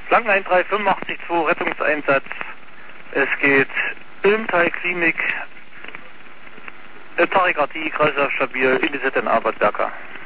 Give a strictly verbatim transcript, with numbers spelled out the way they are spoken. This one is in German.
Flanken eins drei fünf acht zwei, Rettungseinsatz. Es geht Ilmtal-Klinik, Tachykardie, Kreislauf stabil, Indizet in Arbeitswerker.